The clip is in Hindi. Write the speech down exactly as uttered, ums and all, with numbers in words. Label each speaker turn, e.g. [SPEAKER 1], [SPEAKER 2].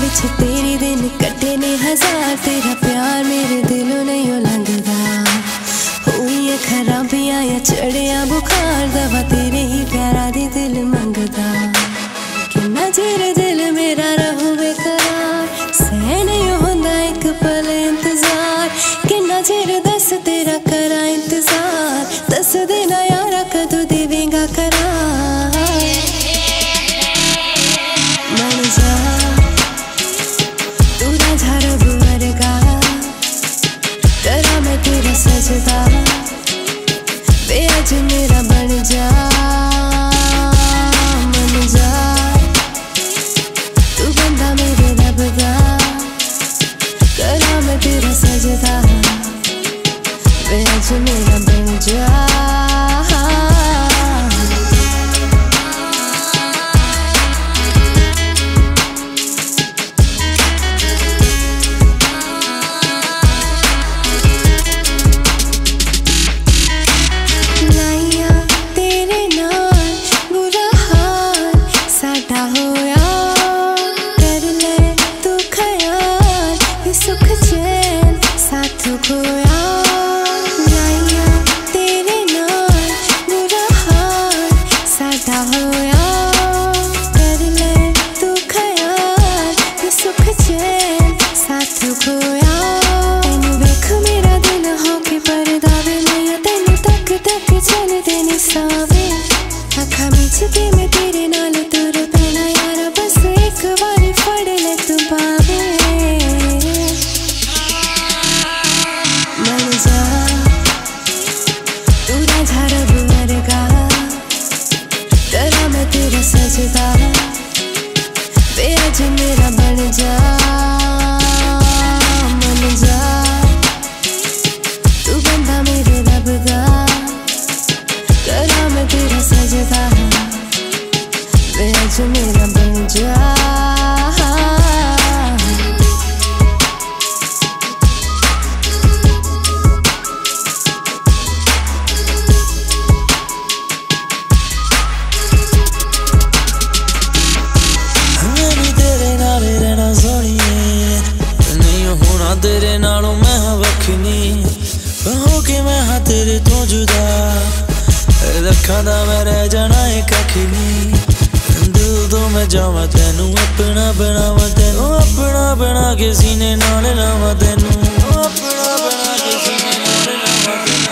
[SPEAKER 1] विच तेरे दिन कटे ने हजार, तेरा प्यार मेरे दिलों नहीं लंघदा। हुई खराबियां या चढ़िया बुखार, दवा तेरे ही प्यारा दी दिल मंगदा। किन्ना चिर दिल मेरा रहू बेकरार, सह नहीं होंदा एक पल इंतजार। किन्ना चिर दस तेरा करा इंतजार, दस देना यारा कदों देवेंगा करार। मन जा तू राझा रब वर्गा, करा मैं तेरा सजदा। वे अज मेरा बन जा, मन जा तू बंदा मेरे रब दा, करा मैं तेरा सजदा। वे अज मेरा बन जा। मैं तेरे नाल तुर पैना यारा, बस एक बारी फड़ ले तू पावे। मन जा तू राझा रब वर्गा, करा मैं तेरा सजदा। वे अज मेरा बन जा, मन जा तू बंदा मेरे रब दा, करा मैं तेरा सजदा। वे अज मेरा बन जा।
[SPEAKER 2] तेरे नालों मैं हाँ वखनी, हो के मैं हाँ तेरे तो जुदा। रखा दा मैं रह जाना है कख नहीं, दिल तो मैं जावा तेनू अपना बनावा। तेनू अपना बना के सीने नाल लावा, तेनू अपना बना के सीने नाल लावा।